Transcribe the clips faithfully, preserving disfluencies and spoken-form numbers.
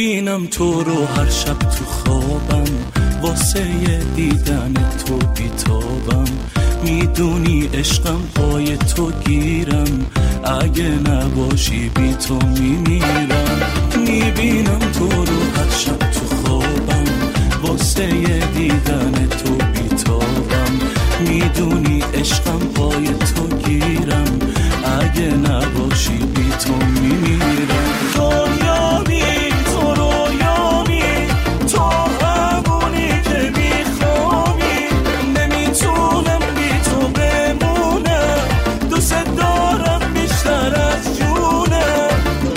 میبینم تو رو هر شب تو خوابم، واسه دیدن تو بیتابم. میدونی عشقم پای تو گیرم، اگه نباشی بی تو میمیرم. میبینم تو رو هر شب تو خوابم، واسه دیدن تو بیتابم. میدونی عشقم پای تو گیرم، اگه نباشی بی تو میمیرم. دنیامی تو رویامی، تو همونی که میخوابی. نمیتونم بی تو بمونم، دوست دارم بیشتر از جونم.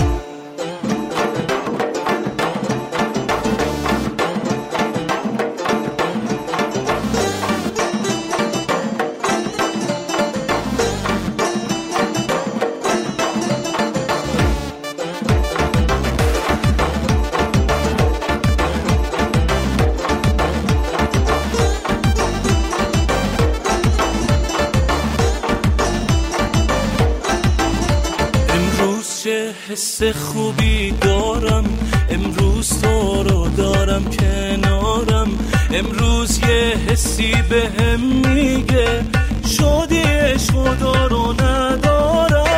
چه حس خوبی دارم، امروز تو رو دارم کنارم. امروز یه حسی بهم میگه شدی عشق خدا رو ندارم.